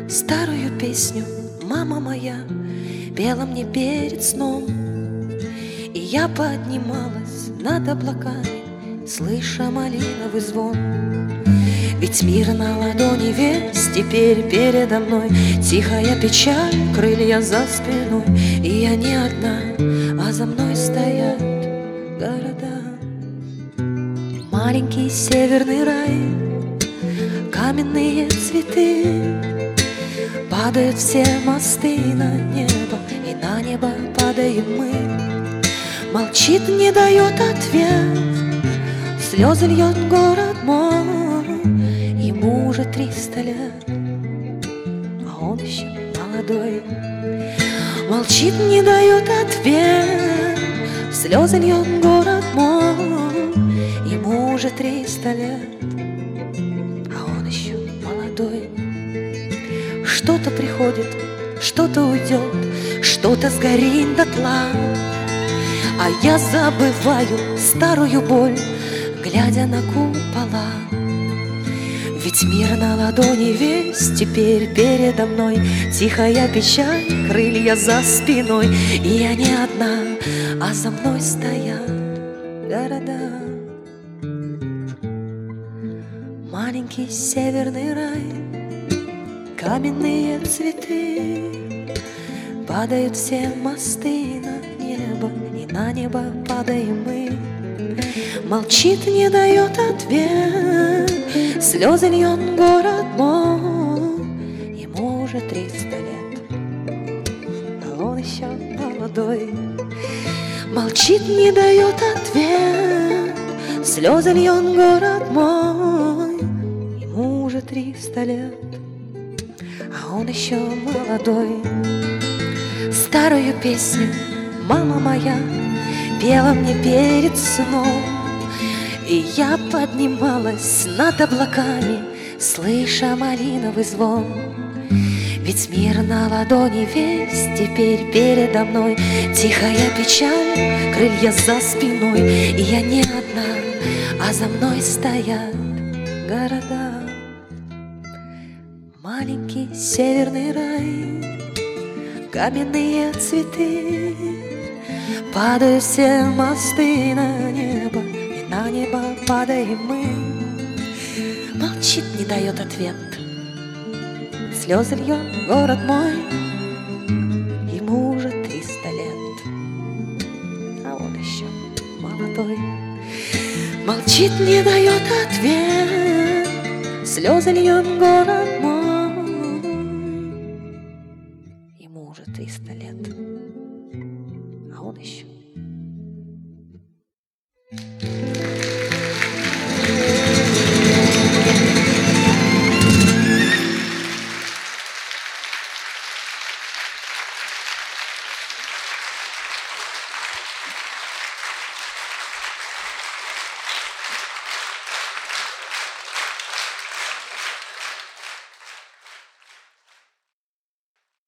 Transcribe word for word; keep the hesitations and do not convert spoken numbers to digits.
Старую песню мама моя пела мне перед сном, и я поднималась над облаками, слыша малиновый звон. Ведь мир на ладони весь теперь передо мной, тихая печаль, крылья за спиной, и я не одна, а за мной стоят города. Маленький северный рай, каменные цветы, падают все мосты на небо, и на небо падаем мы. Молчит, не дает ответ, слезы льет город мой. Ему уже триста лет, а он еще молодой. Молчит, не дает ответ, слезы льет город мой. Ему уже триста лет, а он еще молодой. Что-то приходит, что-то уйдет, что-то сгорит дотла, а я забываю старую боль, глядя на купола. Ведь мир на ладони весь теперь передо мной, тихая печаль, крылья за спиной, и я не одна, а за мной стоят города. Маленький северный рай, каменные цветы, падают все мосты на небо, и на небо падаем мы. Молчит, не дает ответ, слезы льет город мой. Ему уже триста лет, а он еще молодой. Молчит, не дает ответ, слезы льет город мой. Ему уже триста лет, а он еще молодой. Старую песню мама моя пела мне перед сном, и я поднималась над облаками, слыша малиновый звон. Ведь мир на ладони весь теперь передо мной, тихая печаль, крылья за спиной, и я не одна, а за мной стоят города. Маленький северный рай, каменные цветы, падают все мосты на небо, и на небо падаем мы. Молчит, не дает ответ, слезы льет город мой. Ему уже триста лет, а он еще молодой. Молчит, не дает ответ, слезы льет город мой. Ему уже триста лет, а он еще